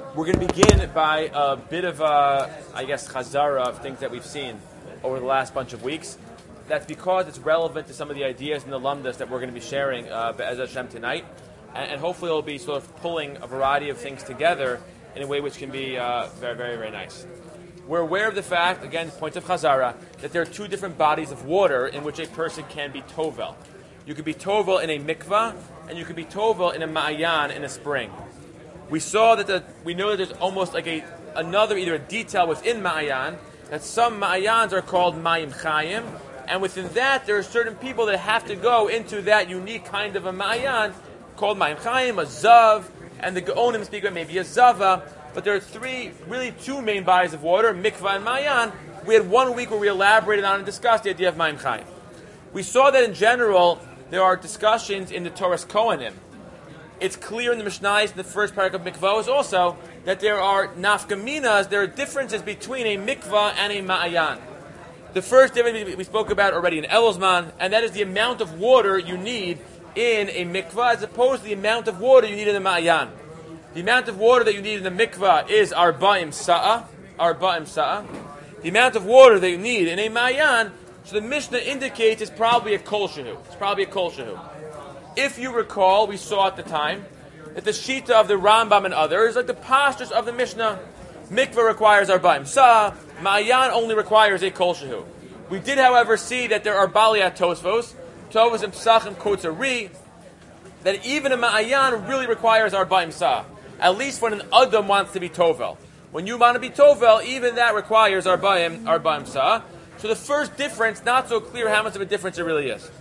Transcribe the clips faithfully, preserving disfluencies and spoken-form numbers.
We're going to begin by a bit of a, I guess, chazara of things that we've seen over the last bunch of weeks. That's because it's relevant to some of the ideas in the lumdas that we're going to be sharing uh, Be'ez Hashem tonight. And, and hopefully it'll be sort of pulling a variety of things together in a way which can be uh, very, very, very nice. We're aware of the fact, again, point of chazara, that there are two different bodies of water in which a person can be tovel. You could be tovel in a mikvah, and you could be tovel in a ma'ayan, in a spring. We saw that the, we know that there's almost like a another either a detail within ma'ayan, that some ma'ayans are called ma'im chayim, and within that there are certain people that have to go into that unique kind of a ma'ayan called ma'im chayim, a zav, and the Gaonim speak about maybe a zava, but there are three, really two main bodies of water, mikvah and ma'ayan. We had one week where we elaborated on and discussed the idea of ma'im chayim. We saw that in general there are discussions in the Torah's Kohanim. It's clear in the Mishnayos, in the first parak of mikvahs also, that there are nafkaminas, there are differences between a mikvah and a ma'ayan. The first difference we spoke about already in Elosman, and that is the amount of water you need in a mikvah as opposed to the amount of water you need in a ma'ayan. The amount of water that you need in the mikvah is arba'im sa'a, arba'im sa'a. The amount of water that you need in a ma'ayan, so the Mishnah indicates it's probably a kol shehu. It's probably a kol shehu. If you recall, we saw at the time that the Shita of the Rambam and others, like the postures of the Mishnah, mikvah requires arba'im sa'a, ma'ayan only requires a kol shehu. We did, however, see that there are baliyat tosfos, tovos and psachim kotzari, that even a ma'ayan really requires arba'im sa'a. At least when an adam wants to be tovel. When you want to be tovel, even that requires arba'im, arba'im sa'a. So the first difference, not so clear how much of a difference it really is.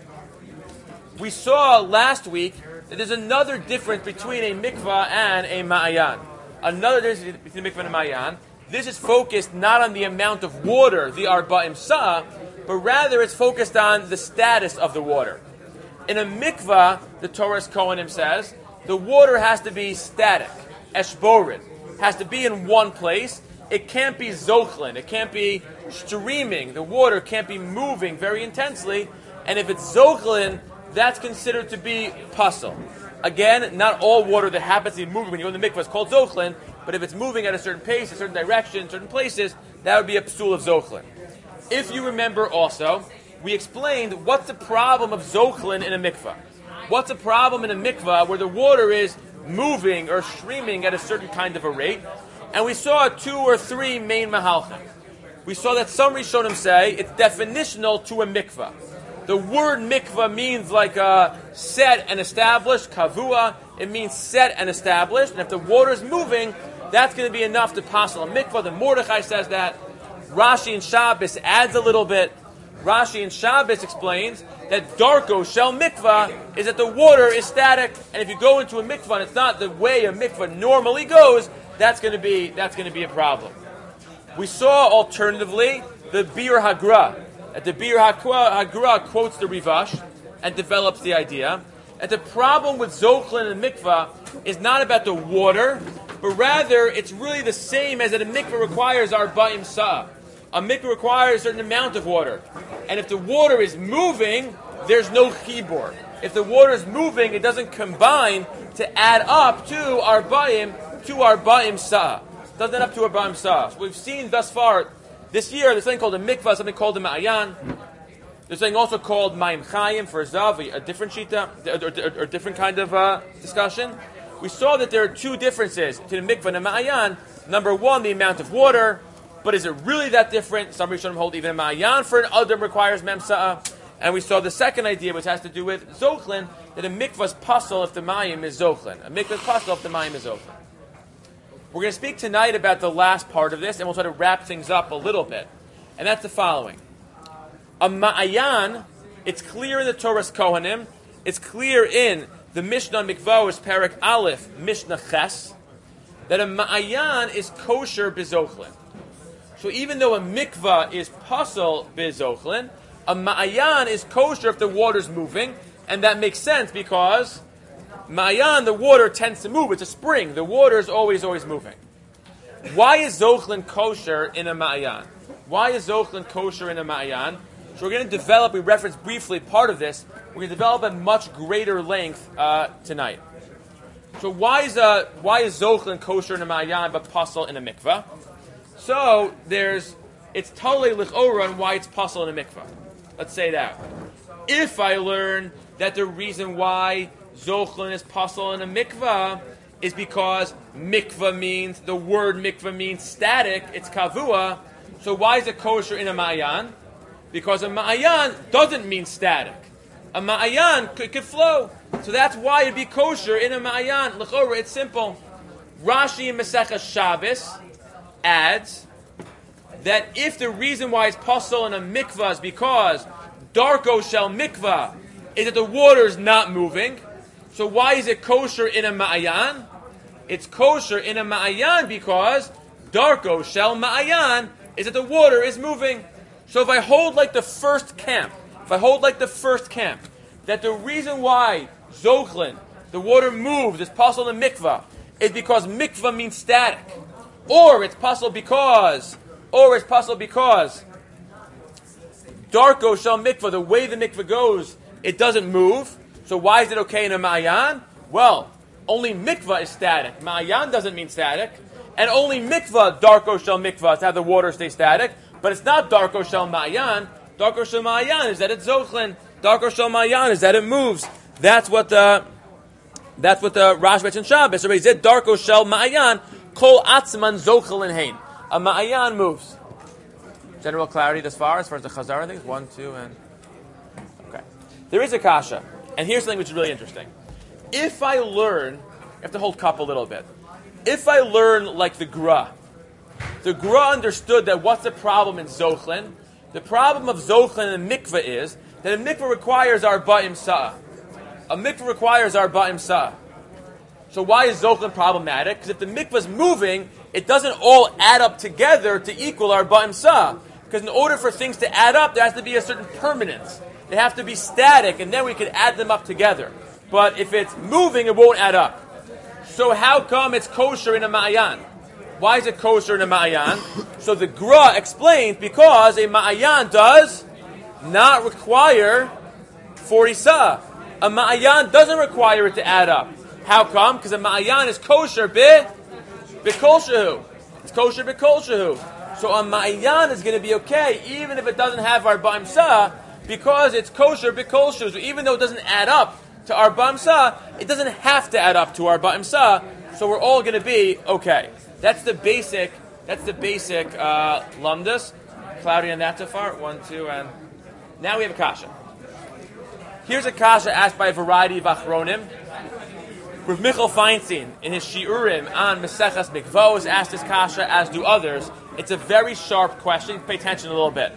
We saw last week that there's another difference between a mikvah and a ma'ayan. Another difference between a mikvah and a ma'ayan. This is focused not on the amount of water, the arba'im sa'a, but rather it's focused on the status of the water. In a mikvah, the Torah's Kohanim says, the water has to be static, eshborid, has to be in one place. It can't be zochlin, it can't be streaming, the water can't be moving very intensely, and if it's zochlin, that's considered to be pasul. Again, not all water that happens to be moving when you go in the mikvah is called zochlin, but if it's moving at a certain pace, a certain direction, certain places, that would be a psul of zochlin. If you remember also, we explained what's the problem of zochlin in a mikvah. What's the problem in a mikvah where the water is moving or streaming at a certain kind of a rate? And we saw two or three main mahalchim. We saw that some Rishonim say it's definitional to a mikvah. The word mikvah means like uh, set and established, kavua. It means set and established. And if the water is moving, that's going to be enough to passel a mikvah. The Mordechai says that. Rashi and Shabbos adds a little bit. Rashi and Shabbos explains that darko shel mikvah is that the water is static, and if you go into a mikvah and it's not the way a mikvah normally goes, that's going to be that's going to be a problem. We saw alternatively the Bir Hagra. That the Bir Hagra quotes the Rivash and develops the idea that the problem with zochlin and mikvah is not about the water, but rather it's really the same as that a mikvah requires arba'im sa'a. A mikvah requires a certain amount of water. And if the water is moving, there's no chibur. If the water is moving, it doesn't combine to add up to arba'im, to arba'im sa'a. Doesn't add up to arba'im sa'a. So we've seen thus far, this year, there's something called a mikvah, something called a ma'ayan. There's something also called ma'im chayim for zav, a different shita, or, or, or different kind of uh, discussion. We saw that there are two differences between a mikvah and a ma'ayan. Number one, the amount of water. But is it really that different? Some Rishonim hold even a ma'ayan for an adam requires mem sa'a. And we saw the second idea, which has to do with zochlin, that a mikvah is pasul if the ma'im is zochlin. A mikvah is pasul if the ma'im is zochlin. We're going to speak tonight about the last part of this, and we'll try to wrap things up a little bit. And that's the following. A ma'ayan, it's clear in the Torah's Kohanim, it's clear in the Mishnah Mikvahos Parak Aleph, Mishnah Ches, that a ma'ayan is kosher bizochlin. So even though a mikvah is pasul bizochlin, a ma'ayan is kosher if the water's moving, and that makes sense because ma'ayan, the water tends to move. It's a spring. The water is always, always moving. Why is zochlin kosher in a ma'ayan? Why is zochlin kosher in a ma'ayan? So we're going to develop, we referenced briefly part of this, we're going to develop at much greater length uh, tonight. So why is uh, why is Zochlin kosher in a Ma'ayan but pasul in a mikvah? So there's it's totally lichora on why it's pasul in a mikvah. Let's say that. If I learn that the reason why Zochlin is pasul in a mikvah is because mikvah means, the word mikvah means static, it's kavua, so why is it kosher in a ma'ayan? Because a ma'ayan doesn't mean static. A ma'ayan could, could flow. So that's why it'd be kosher in a ma'ayan. L'chora, it's simple. Rashi in Maseches Shabbos adds that if the reason why it's pasul in a mikvah is because darko shel mikvah is that the water is not moving, so why is it kosher in a ma'ayan? It's kosher in a ma'ayan because darko shel ma'ayan is that the water is moving. So if I hold like the first camp, if I hold like the first camp, that the reason why Zochlin, the water moves, is pasul in mikvah, is because mikvah means static. Or it's pasul because, or it's pasul because darko shel mikvah, the way the mikvah goes, it doesn't move. So why is it okay in a ma'ayan? Well, only mikvah is static. Ma'ayan doesn't mean static. And only mikvah, darko shel mikvah, is to have the water stay static. But it's not darko shel ma'ayan. Darko shel ma'ayan is that it's zochlin. Darko shel ma'ayan is that it moves. That's what the that's what the Rashi mentioned Shabbos. So he said darko shel ma'ayan kol atzman zochlin hein. A ma'ayan moves. General clarity thus far as far as the Chazar things. One, two, and okay. There is a kasha, and here's something which is really interesting. If I learn, you have to hold cup a little bit. If I learn like the Gra, the Gra understood that what's the problem in Zochlin? The problem of Zochlin and mikveh is that a mikveh requires our ba'im sa'ah. A mikveh requires our ba'im sa'ah. So why is Zochlin problematic? Because if the mikveh is moving, it doesn't all add up together to equal our ba'im sa'ah. Because in order for things to add up, there has to be a certain permanence. They have to be static, and then we can add them up together. But if it's moving, it won't add up. So how come it's kosher in a ma'ayan? Why is it kosher in a ma'ayan? So the Gra explains, because a ma'ayan does not require forty sa'ah. A ma'ayan doesn't require it to add up. How come? Because a ma'ayan is kosher bi b'kol shehu. It's kosher b'kol shehu. So a ma'ayan is going to be okay, even if it doesn't have our ba'im sa'ah, because it's kosher b'kol shehu. So even though it doesn't add up to our ba'im sa'ah, it doesn't have to add up to our ba'im sa'ah, so we're all going to be okay. That's the basic, that's the basic uh, lumdus. Cloudy on that so far. One, two, and now we have a kasha. Here's a kasha asked by a variety of achronim. Rav Michal Feinstein, in his shiurim on Maseches Mikvos, asked this kasha, as do others. It's a very sharp question. Pay attention a little bit.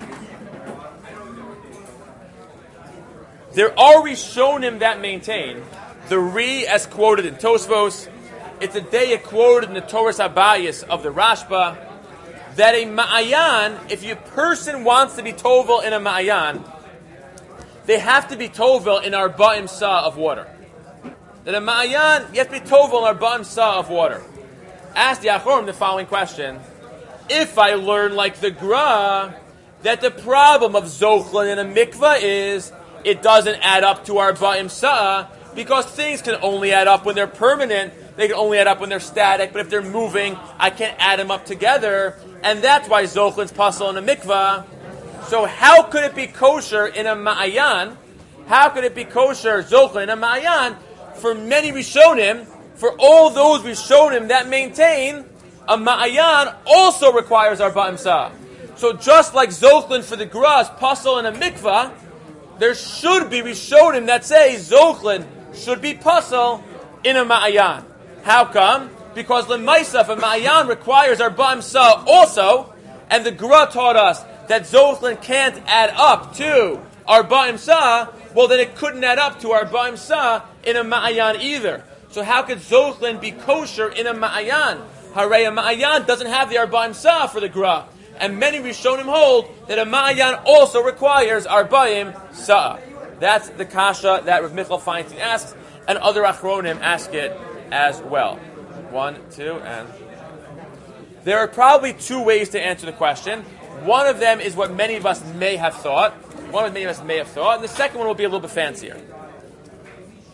There are Rishonim that maintain, the Ri as quoted in Tosfos, it's a day quoted in the Torah Habayis of the Rashba, that a Ma'ayan, if a person wants to be Tovel in a Ma'ayan, they have to be Tovel in our Ba'im Sa of water. That a Ma'ayan, you have to be Tovel in our Ba'im Sa of water. Ask the Achorim the following question. If I learn like the Gra, that the problem of Zochlin in a mikvah is it doesn't add up to our Ba'im Sa'ah, because things can only add up when they're permanent, they can only add up when they're static, but if they're moving, I can't add them up together, and that's why Zochlin's pasul in a mikvah. So how could it be kosher in a Ma'ayan? How could it be kosher, Zochlin, in a Ma'ayan? For many Rishonim, for all those Rishonim that maintain, a Ma'ayan also requires our Ba'im Sa'ah. So just like Zochlin for the Gra is pasul in a mikvah, there should be Rishonim that say Zochlin should be pasul in a Ma'ayan. How come? Because L'maisa, if a Ma'ayan requires our Ba'im Sa'ah also, and the Gra taught us that Zochlin can't add up to our Ba'im Sa'ah, well then it couldn't add up to our Ba'im Sa'ah in a Ma'ayan either. So how could Zochlin be kosher in a Ma'ayan? Hooray, a Ma'ayan doesn't have the Arba'im Sa'ah for the Gra. And many Rishonim hold that a Ma'ayan also requires Arba'im Sa'ah. That's the kasha that Rav Michal Feinstein asks, and other Achronim ask it as well. One, two, and... There are probably two ways to answer the question. One of them is what many of us may have thought. One of many of us may have thought. And the second one will be a little bit fancier.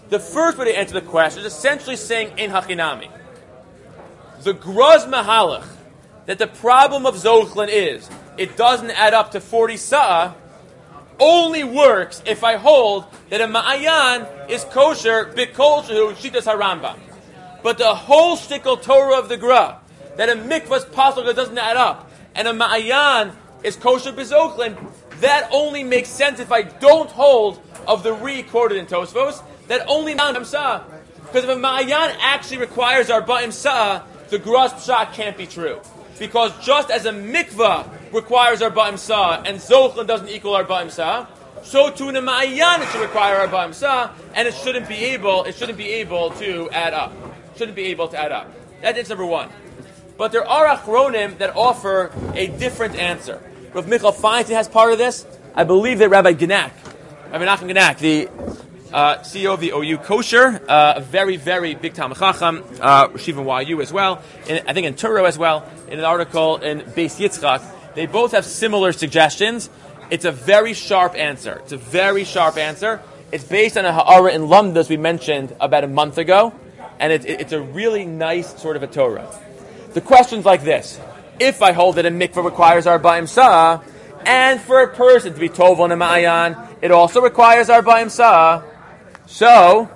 The first way to answer the question is essentially saying Ein Hachinami. The Graz Mahalach, that the problem of Zochlin is it doesn't add up to forty sa'ah, only works if I hold that a Ma'ayan is kosher b'kol shehu shitas harambam. But the whole shtickle Torah of the Gra, that a mikvah's possible that doesn't add up, and a Ma'ayan is kosher b'Zochlin, that only makes sense if I don't hold of the re quoted in Tosfos, that only Ma'ayan Sa'ah. Because if a Ma'ayan actually requires Arba'im Sa'ah, the Graz Pshat can't be true. Because just as a mikvah requires Arba'im Sa'ah, and Zochlin doesn't equal Arba'im Sa'ah, so too in a Ma'ayan it should require Arba'im Sa'ah, and it shouldn't be able, it shouldn't be able to add up. Shouldn't be able to add up. That's number one. But there are Achronim that offer a different answer. Rav Michal Feinstein has part of this. I believe that Rabbi Genack, Rabbi Nachman Genack, the uh, C E O of the O U Kosher, uh, a very, very big Talmid Chacham, uh, Shiva Y U as well, and I think in Turo as well, in an article in Beis Yitzchak, they both have similar suggestions. It's a very sharp answer. It's a very sharp answer. It's based on a ha'ara in Lumdas we mentioned about a month ago, and it, it, it's a really nice sort of a Torah. The question's like this. If I hold that a mikvah requires Arba'im Sa'ah, and for a person to be Tov on a Ma'ayan, it also requires Arba'im Sa'ah, so,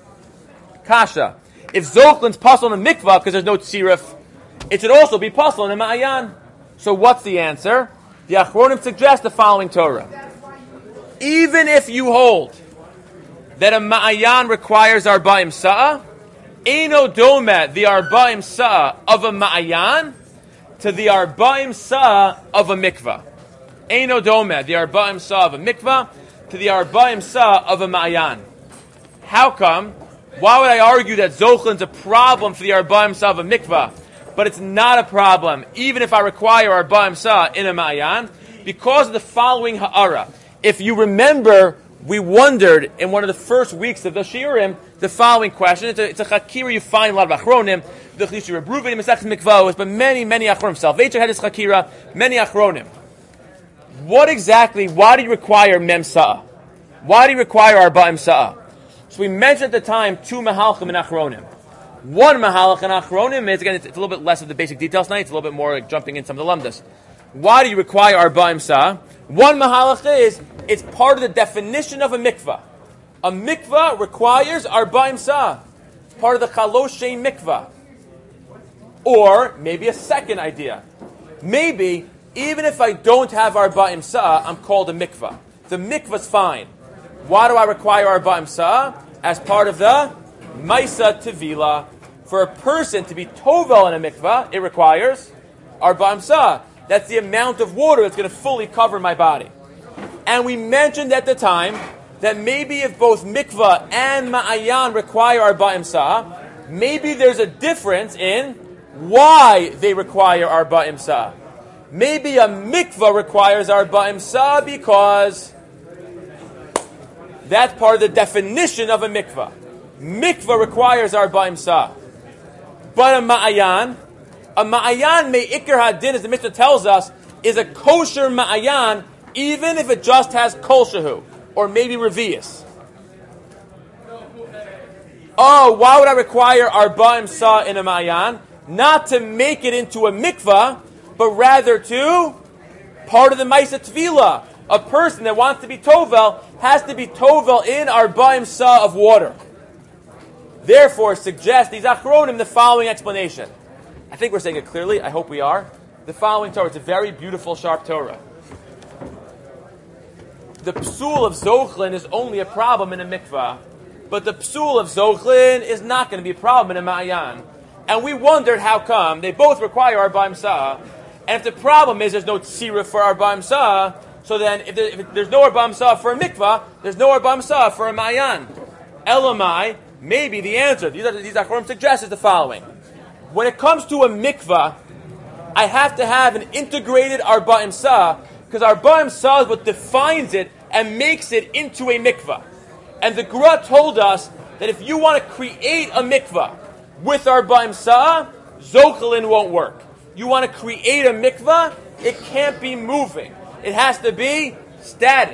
Kasha. If Zochlin's puzzle in a mikvah because there's no tzirif, it should also be puzzle in a Ma'ayan. So what's the answer? The Achronim suggest the following Torah. Even if you hold that a Ma'ayan requires Arba'im Sa'ah, Eino Domet, the Arba'im Sa'ah of a Ma'ayan, to the Arba'im Sa'ah of a mikvah. Eino Domet, the Arba'im Sa'ah of a mikvah, to the Arba'im Sa'ah of a Ma'ayan. How come? Why would I argue that Zochlin's a problem for the Arba'im Sa'ah of a mikvah, but it's not a problem even if I require Arba'im Sa'ah in a Ma'ayan? Because of the following ha'ara. If you remember, we wondered in one of the first weeks of the Shiurim the following question. It's a, it's a chakira you find a lot of Achronim, the Chlishu Rebruvin, Mesach Mikvahos, but many, many Achronim. Salvation had this chakira, many Achronim. What exactly, why do you require Mem Sa'ah? Why do you require Arba'im Sa'ah? So we mentioned at the time two Mahalchim and Achronim. One Mahalach and Achronim is, again, it's, it's a little bit less of the basic details tonight, it's a little bit more like jumping in some of the Lumdas. Why do you require Arba'im Sa'ah? One Mahalach is, it's part of the definition of a mikvah. A mikvah requires Arba'im Sa'ah. Part of the Chalosh Shein mikvah. Or, maybe a second idea. Maybe, even if I don't have Arba'im Sa'ah, I'm called a mikvah. The mikvah's fine. Why do I require Arba'im Sa'ah? As part of the Maisa Tevila. For a person to be Tovel in a mikvah, it requires Arba'im Sa'ah. That's the amount of water that's going to fully cover my body. And we mentioned at the time that maybe if both mikvah and ma'ayan require Arba'im Sa'ah, maybe there's a difference in why they require Arba'im Sa'ah. Maybe a mikvah requires Arba'im Sa'ah because that's part of the definition of a mikvah. Mikvah requires Arba'im Sa'ah. But a ma'ayan, a ma'ayan me'ikar hadin, as the Mishnah tells us, is a kosher ma'ayan, even if it just has kol shehu, or maybe revius. Oh, why would I require Arba'im Sa'ah in a ma'ayan? Not to make it into a mikvah, but rather to part of the Maisa Tvila. A person that wants to be Tovel has to be Tovel in Arba'im Sa'ah of water. Therefore, suggest these Achronim the following explanation. I think we're saying it clearly. I hope we are. The following Torah. It's a very beautiful, sharp Torah. The psul of Zochlin is only a problem in a mikvah, but the psul of Zochlin is not going to be a problem in a ma'ayan. And we wondered how come they both require Arba'im Sa'ah, and if the problem is there's no tzira for Arba'im Sa'ah, so then if, there, if there's no Arba'im Sa'ah for a mikvah, there's no Arba'im Sa'ah for a ma'ayan. Elamai, maybe the answer, these, are, these Achronim suggest, is the following. When it comes to a mikvah, I have to have an integrated Arba'im Sa'ah, because Arba'im Sa'ah is what defines it and makes it into a mikvah. And the Gra told us that if you want to create a mikvah with Arba'im Sa'ah, Zochlin won't work. You want to create a mikvah, it can't be moving. It has to be static.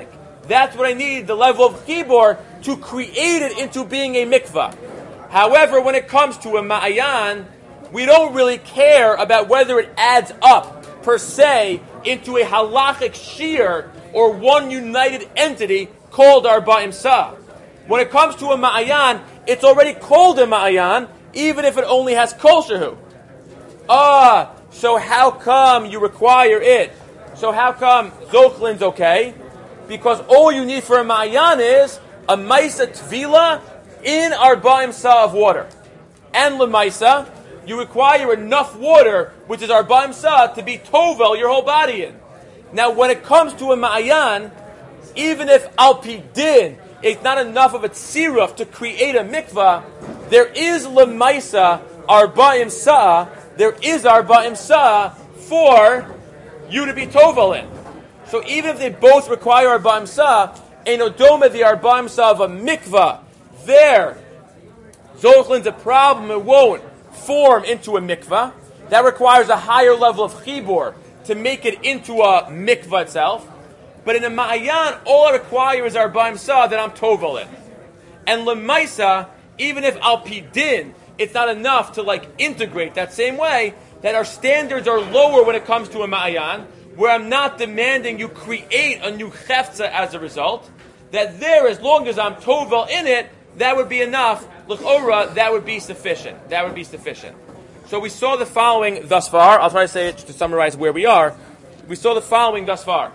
that's what I need, the level of chibur, to create it into being a mikvah. However, when it comes to a ma'ayan, we don't really care about whether it adds up, per se, into a halachic shear or one united entity called Arba'im Sa'ah. When it comes to a ma'ayan, it's already called a ma'ayan, even if it only has kol shehu. Ah, so how come you require it? So how come Zochlin's okay? Because all you need for a ma'ayan is a maisa tvila in Arba'im Sa'ah of water. And lemaisa, you require enough water, which is Arba'im Sa'ah, to be tovel your whole body in. Now, when it comes to a ma'ayan, even if al pi din, it's not enough of a tziruf to create a mikvah, there is lemaisa Arba'im Sa'ah, there is Arba'im Sa'ah for you to be tovel in. So even if they both require Arba'im Sa'ah, ein odoma the Arba'im Sa'ah of a mikvah, there, Zochlin's a problem, it won't form into a mikvah. That requires a higher level of chibur to make it into a mikvah itself. But in a ma'ayan, all I require is Arba'im Sa'ah that I'm tovel in. And lemaisa, even if al pi din, it's not enough to like integrate that same way, that our standards are lower when it comes to a ma'ayan, where I'm not demanding you create a new chefza as a result, that there, as long as I'm tovel in it, that would be enough. L'chora, that would be sufficient. That would be sufficient. So we saw the following thus far. I'll try to say it to summarize where we are. We saw the following thus far.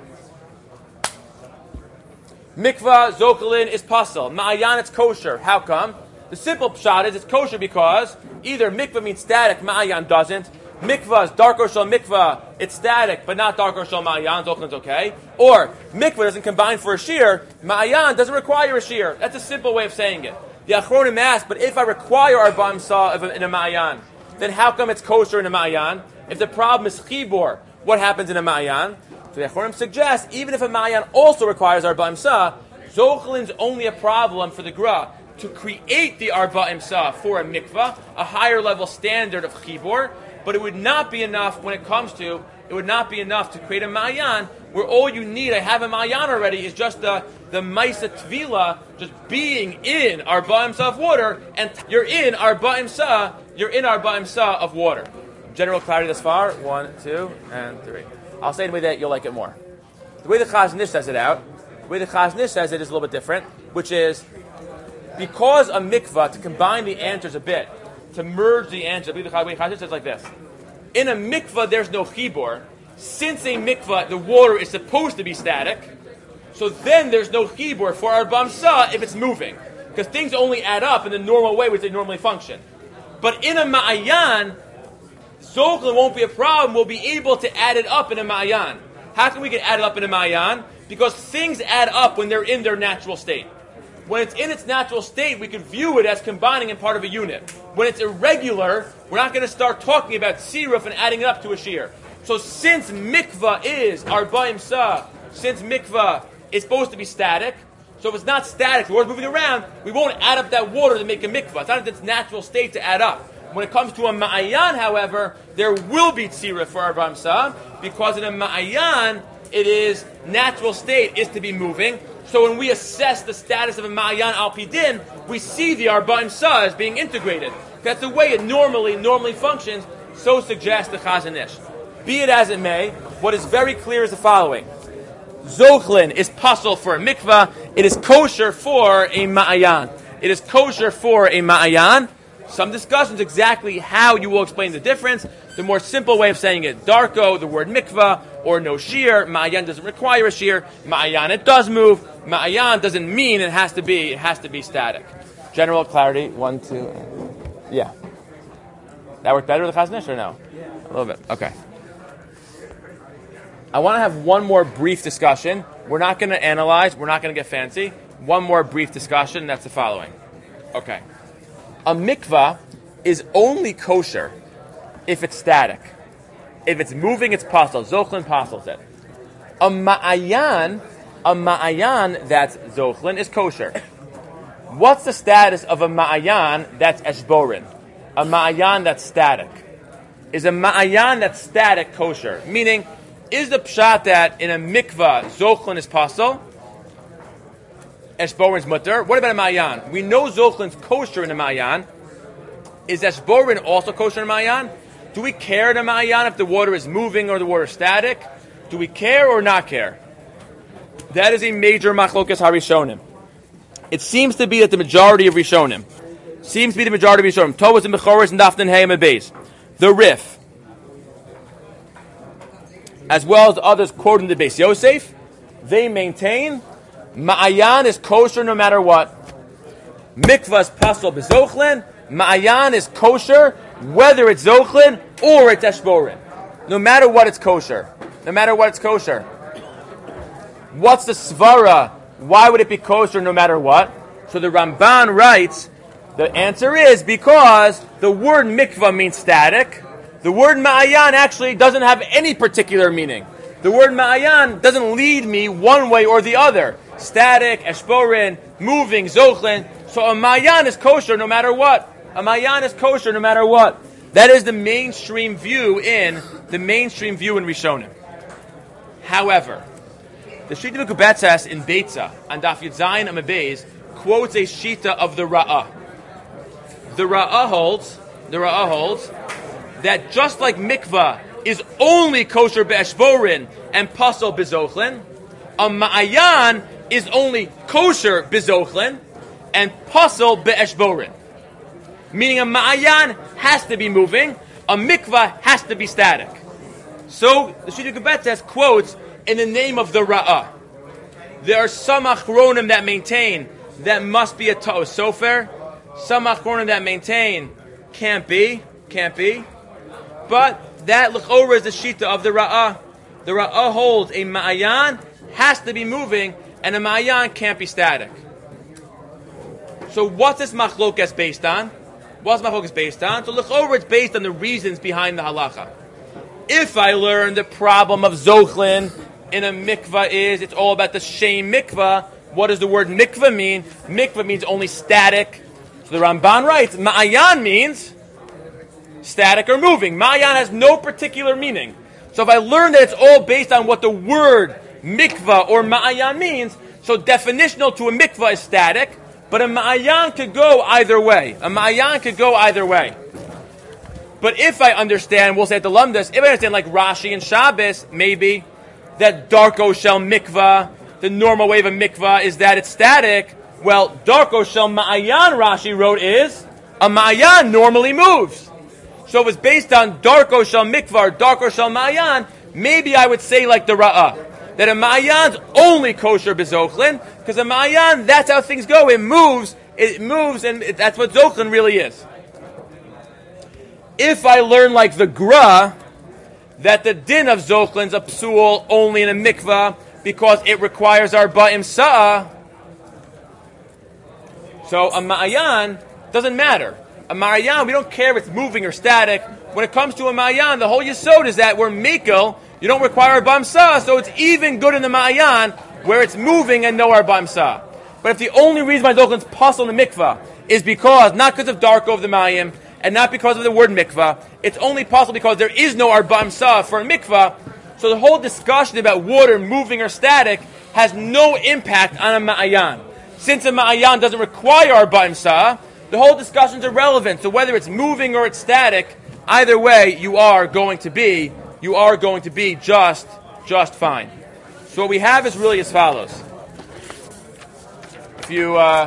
Mikvah, Zochalin is pasul. Ma'ayan, it's kosher. How come? The simple pshat is it's kosher because either mikvah means static, ma'ayan doesn't. Mikvah is darko shel mikvah, it's static, but not darko shel ma'ayan, Zochalin's okay. Or mikvah doesn't combine for a shear, ma'ayan doesn't require a shear. That's a simple way of saying it. The Achronim asked, but if I require Arba'im Sa'ah in a ma'ayan, then how come it's kosher in a ma'ayan? If the problem is chibur, what happens in a ma'ayan? So the Achronim suggest, even if a ma'ayan also requires Arba'im Sa'ah, Zochalin's only a problem for the Gra to create the Arba'im Sa'ah for a mikvah, a higher level standard of chibur, but it would not be enough when it comes to, it would not be enough to create a ma'ayan, where all you need, I have a ma'ayan already, is just the, the maisa tvila, just being in Arba'im Sa'ah of water, and you're in Arba'im Sa'ah, you're in Arba'im Sa'ah of water. General clarity thus far, one, two, and three. I'll say it in a way that you'll like it more. The way the Chazon Ish says it out, the way the Chazon Ish says it is a little bit different, which is, because a mikvah, to combine the answers a bit, to merge the answers, I believe the way Chazon Ish says like this. In a mikvah, there's no chibur. Since a mikvah, the water is supposed to be static, so then there's no chibur for Arba'im Sa'ah if it's moving. Because things only add up in the normal way which they normally function. But in a ma'ayan, Zochlin won't be a problem. We'll be able to add it up in a ma'ayan. How can we get added up in a ma'ayan? Because things add up when they're in their natural state. When it's in its natural state, we could view it as combining in part of a unit. When it's irregular, we're not going to start talking about siruf and adding it up to a shear. So since mikvah is Arba'im Sa'ah, since mikvah is supposed to be static, so if it's not static, the water's moving around, we won't add up that water to make a mikvah. It's not in its natural state to add up. When it comes to a ma'ayan, however, there will be tziruf for Arba'im Sa'ah, because in a ma'ayan, it is natural state is to be moving. So when we assess the status of a ma'ayan al pi din, we see the Arba'im Sa'ah as being integrated. That's the way it normally normally functions. So suggests the Chazon Ish. Be it as it may, what is very clear is the following: Zochlin is pasul for a mikvah. It is kosher for a ma'ayan. It is kosher for a ma'ayan. Some discussions exactly how you will explain the difference. The more simple way of saying it, darko, the word mikvah, or no shear. Ma'ayan doesn't require a shear. Ma'ayan, it does move. Ma'ayan doesn't mean it has to be, it has to be static. General clarity, one, two, and, yeah. That worked better with the Chazon Ish or no? Yeah. A little bit, okay. I want to have one more brief discussion. We're not going to analyze, we're not going to get fancy. One more brief discussion, and that's the following. Okay. A mikvah is only kosher if it's static. If it's moving, it's pasul. Zochlin pasels it. A ma'ayan, a ma'ayan that's zochlin is kosher. What's the status of a ma'ayan that's eshborin? A ma'ayan that's static. Is a ma'ayan that's static kosher? Meaning, is the pshat that in a mikvah zochlin is pasul? Eshborin's mutter. What about a Ma'ayan? We know Zochlin's kosher in a Ma'ayan. Is Eshborin also kosher in a Ma'ayan? Do we care in a Ma'ayan if the water is moving or the water is static? Do we care or not care? That is a major machlokas harishonim. It seems to be that the majority of Rishonim, seems to be the majority of Rishonim, Tovos and Bechoros and Daftan Hayim and Beis, the Rif, as well as others quoting the Beis Yosef, they maintain Ma'ayan is kosher no matter what. Mikvah is pasol b'zochlin. Ma'ayan is kosher whether it's zochlin or it's eshborin. No matter what, it's kosher. No matter what, it's kosher. What's the svara? Why would it be kosher no matter what? So the Ramban writes, the answer is because the word mikvah means static. The word ma'ayan actually doesn't have any particular meaning. The word ma'ayan doesn't lead me one way or the other. Static, eshborin, moving, zochlin. So a ma'ayan is kosher no matter what. A ma'ayan is kosher no matter what. That is the mainstream view in the mainstream view in Rishonim. However, the Shita Mekubetzes in Beitza on Daf Yud Zayin Amud Beis quotes a Shita of the Ra'ah. The Ra'ah holds, the Ra'ah holds that just like mikvah is only kosher be'eshborin and pasol bezochlin, a ma'ayan is only kosher bezochlin and pasol be'eshborin. Meaning a ma'ayan has to be moving, a mikvah has to be static. So the Shita Mekubetzes quotes in the name of the Ra'ah. There are some achronim that maintain that must be a ta'os sofer. Some achronim that maintain can't be, can't be. But that l'chora is the shita of the Ra'ah. The Ra'ah holds a ma'ayan has to be moving and a ma'ayan can't be static. So what's this machlokas based on? What's machlokas based on? So l'chora it's based on the reasons behind the halacha. If I learn the problem of zochlin in a mikvah is it's all about the shem mikvah, what does the word mikvah mean? Mikvah means only static. So the Ramban writes, ma'ayan means static or moving. Ma'ayan has no particular meaning. So if I learn that it's all based on what the word mikvah or ma'ayan means, so definitional to a mikvah is static, but a ma'ayan could go either way. A ma'ayan could go either way. But if I understand, we'll say at the Lumdas, if I understand like Rashi and Shabbos, maybe, that darko shel mikvah, the normal way of a mikvah is that it's static. Well, darko shel ma'ayan, Rashi wrote, is a ma'ayan normally moves. So if it's based on darko shel mikvah or darko shel ma'ayan, maybe I would say like the Ra'ah, that a ma'ayan's only kosher bezochlin, because a ma'ayan, that's how things go. It moves, it moves, and it, that's what zochlin really is. If I learn like the Gra, that the din of zochlin's a psul only in a mikvah because it requires arba'im sa'ah, so a ma'ayan doesn't matter. A ma'ayan, we don't care if it's moving or static. When it comes to a ma'ayan, the whole yesod is that we're mekel, you don't require arba'im sa'ah, so it's even good in the ma'ayan where it's moving and no arba'im sa'ah. But if the only reason why zochlin's pasul in the mikvah is because, not because of darko of the ma'ayim, and not because of the word mikvah, it's only possible because there is no arba'im sa'ah for a mikvah. So the whole discussion about water moving or static has no impact on a ma'ayan. Since a ma'ayan doesn't require arba'im sa'ah, the whole discussion is irrelevant. So whether it's moving or it's static, either way, you are going to be, you are going to be just, just fine. So what we have is really as follows. If you, uh,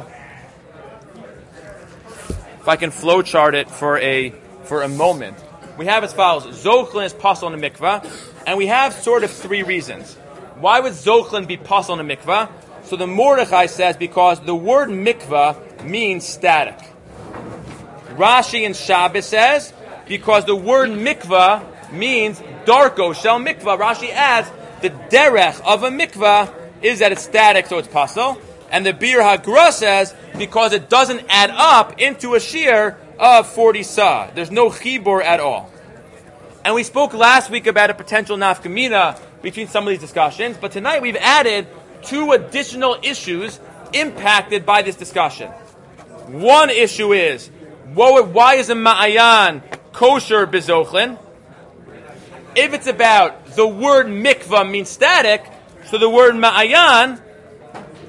if I can flowchart it for a for a moment, we have as follows: Zochlin is pasul in a mikvah, and we have sort of three reasons. Why would Zochlin be pasul in a mikvah? So the Mordechai says because the word mikvah means static. Rashi and Shabbos says because the word mikvah means darko shel mikvah. Rashi adds the derech of a mikvah is that it's static, so it's pasul. And the Bir Hagra says because it doesn't add up into a shear of forty sa. There's no chibur at all. And we spoke last week about a potential nafkamina between some of these discussions, but tonight we've added two additional issues impacted by this discussion. One issue is, why is a ma'ayan kosher bezochlin? If it's about the word mikvah means static, so the word ma'ayan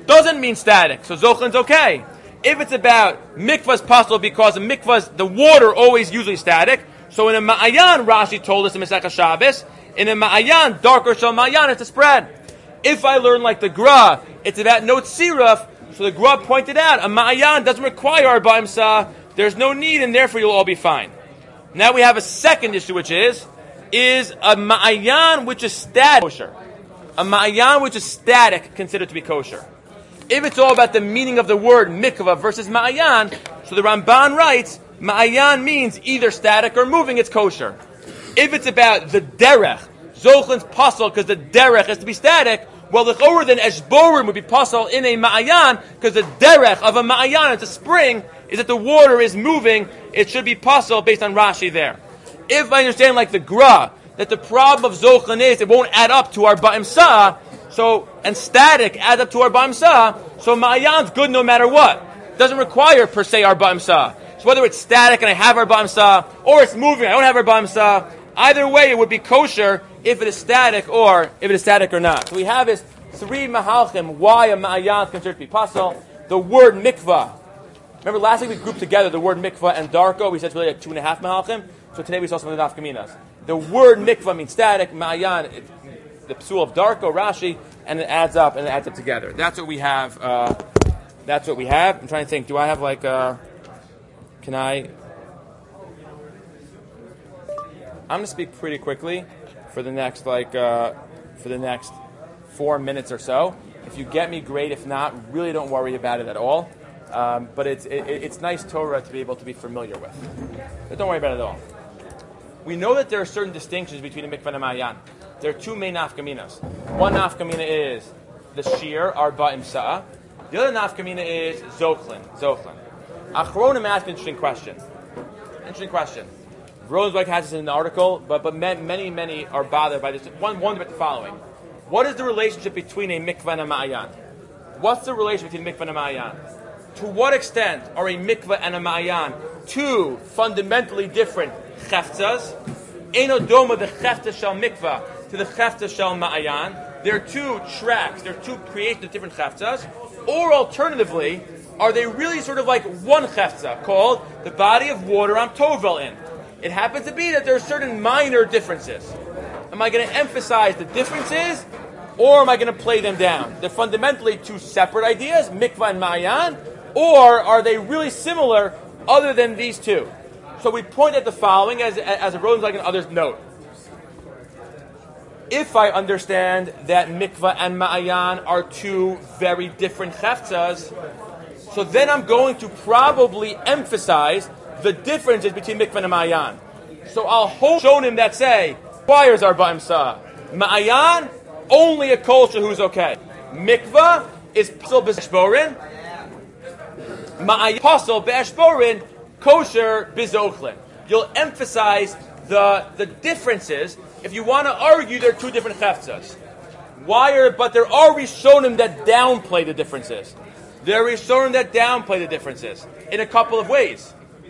doesn't mean static, so Zochlin's okay. If it's about mikvah's possible because a mikvah's, the water always usually static, so in a Ma'ayan, Rashi told us in Masechah Shabbos, in a Ma'ayan, darker shal Ma'ayan, it's a spread. If I learn like the Gra, it's about no tziruf, so the Gra pointed out, a Ma'ayan doesn't require Arba'im Sah, there's no need, and therefore you'll all be fine. Now we have a second issue, which is, is a Ma'ayan which is static kosher? A Ma'ayan which is static considered to be kosher? If it's all about the meaning of the word mikvah versus Ma'ayan, so the Ramban writes, Ma'ayan means either static or moving, it's kosher. If it's about the derech, Zochlin's puzzle because the derech has to be static, well, the chorer then Eshborim would be puzzle in a Ma'ayan because the derech of a Ma'ayan, it's a spring, is that the water is moving, it should be puzzle based on Rashi there. If I understand like the Gra, that the problem of Zochlin is it won't add up to our Ba'im Sah, so, and static adds up to our Ba'im Sah, so Ma'ayan's good no matter what. Doesn't require per se our Ba'im Sah. So whether it's static and I have our Ba'im Sah, or it's moving, I don't have our Ba'im Sah, either way it would be kosher if it is static or if it is static or not. So we have is three mahalchim why a Ma'ayan is considered to be pasul. The word mikvah. Remember last week we grouped together the word mikvah and darko. We said it's really like two and a half mahalchim. So today we saw some of the nafkaminas. The word mikvah means static. Ma'ayan, it, the psul of darko, Rashi, and it adds up and it adds up together. That's what we have. Uh, that's what we have. I'm trying to think. Do I have like? Uh, can I? I'm going to speak pretty quickly for the next like uh, for the next four minutes or so. If you get me, great. If not, really don't worry about it at all. Um, but it's it, it's nice Torah to be able to be familiar with. But don't worry about it at all. We know that there are certain distinctions between a mikvah and a ma'ayan. There are two main nafkaminas. One nafkamina is the shir, our ba'im sa'ah. The other nafkamina is zochlin, zochlin. Achronim asked an interesting question. Interesting question. Rosenzweig has this in an article, but but many, many are bothered by this. One, one about the following. What is the relationship between a mikvah and a ma'ayan? What's the relationship between mikvah and a ma'ayan? To what extent are a mikvah and a ma'ayan two fundamentally different cheftzas? Eino doma the chefta shel mikvah to the chefta shel ma'ayan. They're two tracks, they're two creations of different cheftzas. Or alternatively, are they really sort of like one chefza called the body of water I'm tovel in? It happens to be that there are certain minor differences. Am I going to emphasize the differences, or am I going to play them down? They're fundamentally two separate ideas, mikvah and ma'ayan, or are they really similar other than these two? So we point at the following, as as a Rosenzweig and others note. If I understand that mikvah and ma'ayan are two very different cheftzas, so then I'm going to probably emphasize the differences between mikvah and ma'ayan. So I'll hold shonim that say, requires our ba'im sa'ah. Ma'ayan, only a kosher who's okay. Mikvah is pasul b'eshborin. Ma'ayan, pasul b'eshborin, kosher b'zochlin. You'll emphasize the, the differences if you want to argue they're two different cheftzas. Why are, but there are rishonim that downplay the differences. There are rishonim that downplay the differences in a couple of ways.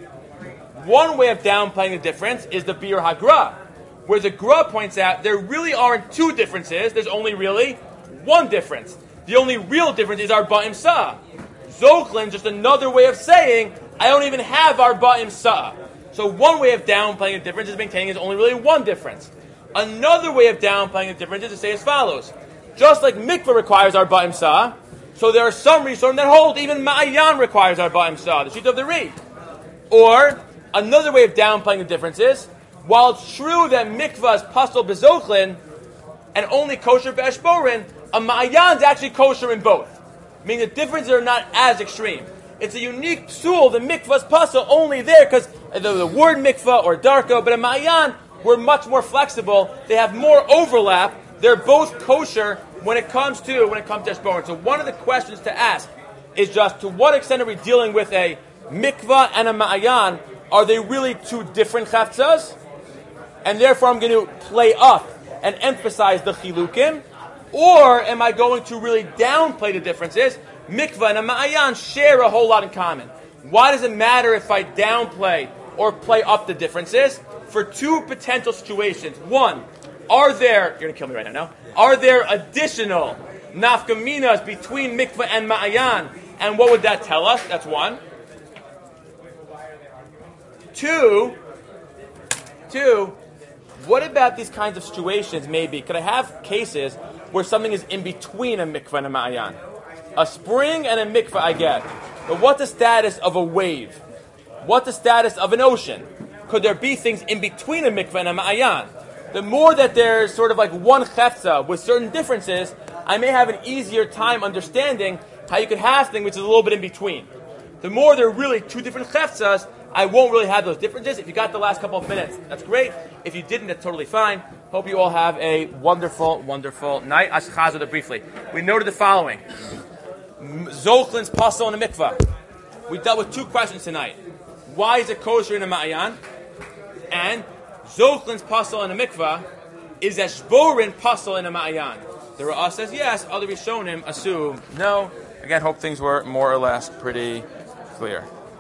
One way of downplaying the difference is the Bir HaGra, where the Gra points out there really aren't two differences, there's only really one difference. The only real difference is our Ba'im Sa'ah. Zochlin, just another way of saying, I don't even have our Ba'im Sa'ah. So one way of downplaying the difference is maintaining there's only really one difference. Another way of downplaying the difference is to say as follows. Just like mikvah requires our Ba'im Sa'ah, so there are some Rishonim that hold even Ma'ayan requires our Ba'im Sa'ah, the sheet of the Reed. Or, another way of downplaying the difference is, while it's true that mikvah is pasul b'zochlin and only kosher b'eshborin, a ma'ayan is actually kosher in both. Meaning the differences are not as extreme. It's a unique psul, the mikvah is pasul only there because the, the word mikvah or darko, but a ma'ayan, we're much more flexible. They have more overlap. They're both kosher when it comes to when it comes to eshborin. So one of the questions to ask is just to what extent are we dealing with a mikvah and a ma'ayan? Are they really two different chaftzas? And therefore I'm going to play up and emphasize the chilukim? Or am I going to really downplay the differences? Mikvah and a ma'ayan share a whole lot in common. Why does it matter if I downplay or play up the differences? For two potential situations. One, are there, you're going to kill me right now, no? Are there additional nafkaminas between mikveh and ma'ayan, and what would that tell us? That's one. Two, two, what about these kinds of situations, maybe? Could I have cases where something is in between a mikveh and a ma'ayan? A spring and a mikveh I get. But what's the status of a wave? What's the status of an ocean? Could there be things in between a mikveh and a ma'ayan? The more that there's sort of like one chefza with certain differences, I may have an easier time understanding how you could have things which is a little bit in between. The more there are really two different chefzas, I won't really have those differences. If you got the last couple of minutes, that's great. If you didn't, that's totally fine. Hope you all have a wonderful, wonderful night. Ashchazada briefly. We noted the following. Zochlin's pasal in a mikvah. We dealt with two questions tonight. Why is it kosher in a ma'ayan? And Zochlin's pasal in a mikvah is Eshborin pasal in a ma'ayan. The Ra'ah says yes, other Rishonim assume no. Again, hope things were more or less pretty clear.